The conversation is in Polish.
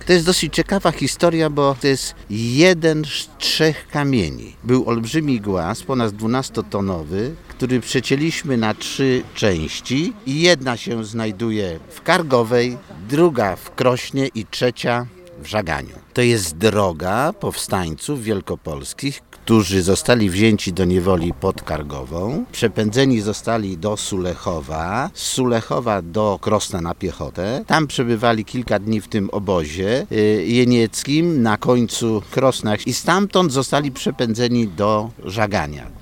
To jest dosyć ciekawa historia, bo to jest jeden z 3 kamieni. Był olbrzymi głaz, ponad 12-tonowy, który przecięliśmy na 3 części i jedna się znajduje w Kargowej, druga w Krośnie i trzecia w Żaganiu. To jest droga powstańców wielkopolskich, którzy zostali wzięci do niewoli pod Kargową, przepędzeni zostali do Sulechowa, z Sulechowa do Krosna na piechotę. Tam przebywali kilka dni w tym obozie jenieckim na końcu Krosna i stamtąd zostali przepędzeni do Żagania.